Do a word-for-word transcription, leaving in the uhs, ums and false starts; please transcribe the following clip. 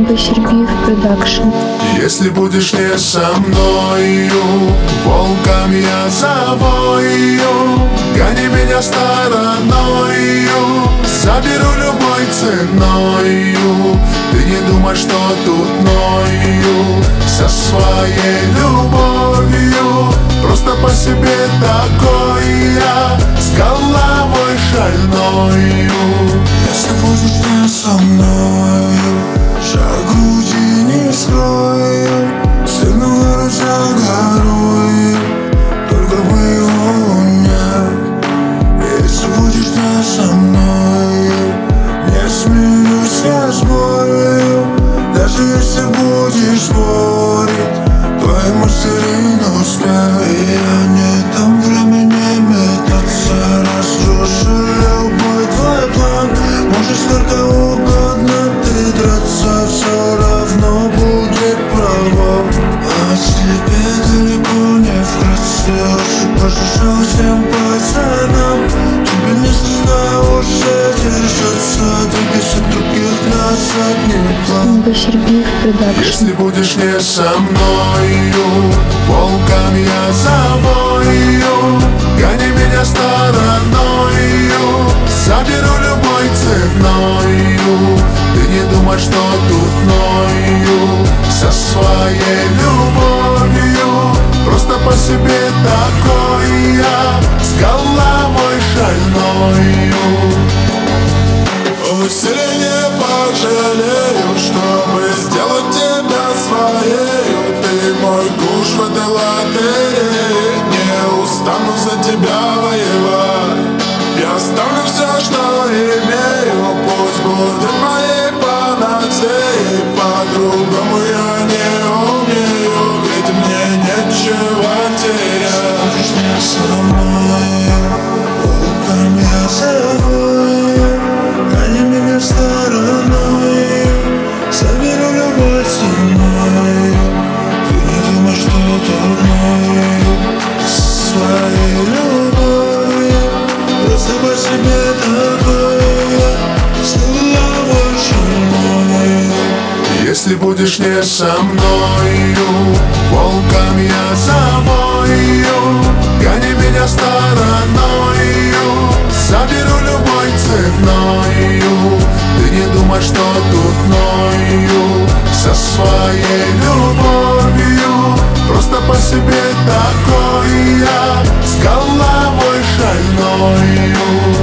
Баширбиев продакшн. Если будешь не со мною, волком я завою. Гони меня стороною, заберу любой ценою. Ты не думай, что тут ною со своей любовью. Просто по себе такой я, с головой шальною. Если будешь не со мною, шаг груди не скрою. Сильного ручья горою, только бы его нет. Если будешь не со мною, не смеюсь я с болью. Даже если будешь спорить, твои мысли на успех. И они там времени метаться, разрушили любой твой план. Можешь сколько угодно ты драться, все равно будет провал. А тебе далеко не вкратце, пожалуйста всем пацанам. Тебе не сложно держаться, двигайся других на задний план. Баширбиев продакшн. Если будешь не со мною, волком я завою. Гони меня стороною, заберу любой ценою. Ты не думай, что тут ною со своей любовью. Просто по себе такой я, с головой шальною. Усилий не пожалею, чтобы сделать тебя своею. Ты мой куш в этой лотерее, не устану за тебя воевать. Я оставлю все, что имею, пусть будет моей панацеей. По-другому я не умею, ведь мне нечего терять. Будешь не со мной, волком я завою. Гони меня стороной, заберу любой ценой. Ты не думай, что дурною своей любовью. Просто по себе такой я, с головой шальной. Если будешь не со мною, волком я завою. Гони меня стороною, заберу любой ценою. Ты не думай, что тут ною со своей любовью. Просто по себе такой я, с головой шальною.